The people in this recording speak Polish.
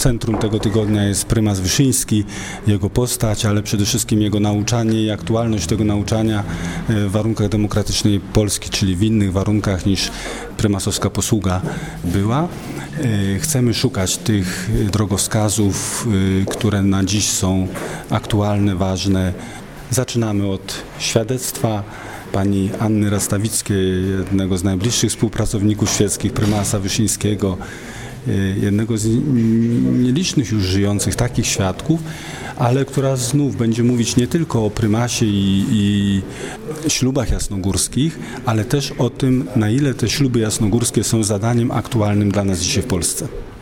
centrum tego tygodnia jest prymas Wyszyński, jego postać, ale przede wszystkim jego nauczanie i aktualność tego nauczania w warunkach demokratycznej Polski, czyli w innych warunkach niż prymasowska posługa była. Chcemy szukać tych drogowskazów, które na dziś są aktualne, ważne. Zaczynamy od świadectwa pani Anny Rastawickiej, jednego z najbliższych współpracowników świeckich prymasa Wyszyńskiego, jednego z nielicznych już żyjących takich świadków, ale która znów będzie mówić nie tylko o prymasie i ślubach jasnogórskich, ale też o tym, na ile te śluby jasnogórskie są zadaniem aktualnym dla nas dzisiaj w Polsce.